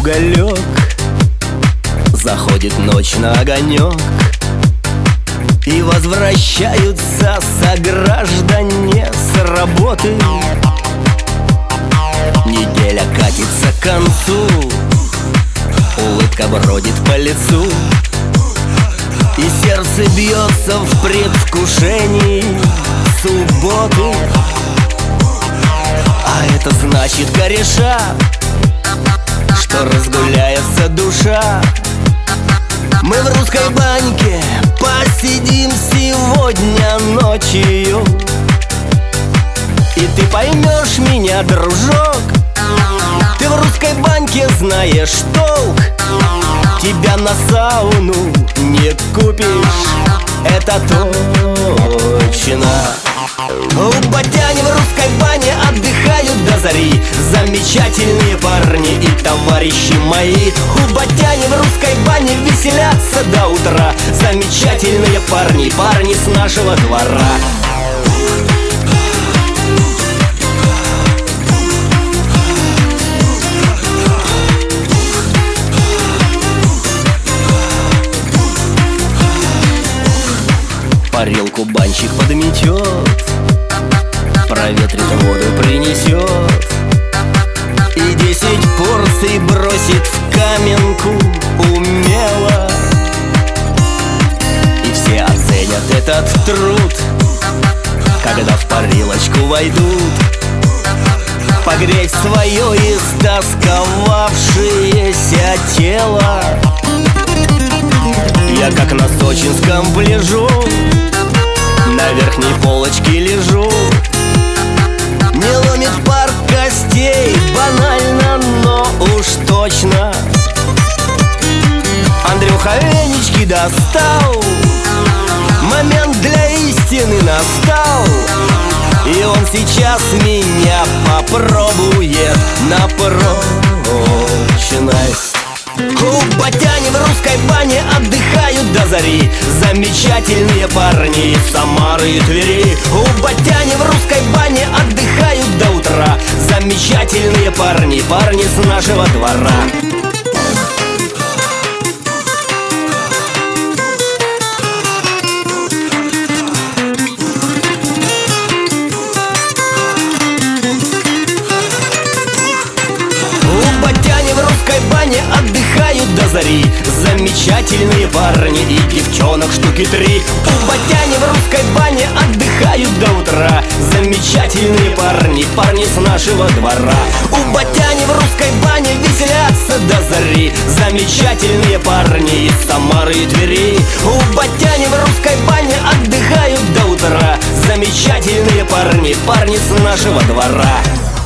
уголек, заходит ночь на огонек, и возвращаются сограждане с работы. Неделя катится к концу, улыбка бродит по лицу, и сердце бьется в предвкушении субботы. А это значит, кореша, что разгуляется душа. Мы в русской баньке посидим сегодня ночью, и ты поймешь меня, дружок. Ты в русской баньке знаешь толк, тебя на сауну не купишь, это точно. Ботяне в русской бане отдыхают до зари, замечательные парни и товарищи мои. Ботяне в русской бане веселятся до утра, замечательные парни, парни с нашего двора. Парилку банщик подметет, проветрит воду, принесет, и 10 порций бросит в каменку умело. И все оценят этот труд, когда в парилочку войдут погреть свое истосковавшееся тело. Я как на сочинском пляжу на верхней полочке лежу. Не ломит пар костей, банально, но уж точно. Андрюха венички достал, момент для истины настал, и он сейчас меня попробует на прочность. Ботяне в русской бане отдыхают до зари, замечательные парни из Самары и Твери. Ботяне в русской бане отдыхают до утра, замечательные парни, парни с нашего двора. Отдыхают до зари, замечательные парни и девчонок штуки 3. Ботяне в русской бане отдыхают до утра, замечательные парни, парни с нашего двора. Ботяне в русской бане веселятся до зари, замечательные парни из Самары и Твери. Ботяне в русской бане отдыхают до утра, замечательные парни, парни с нашего двора.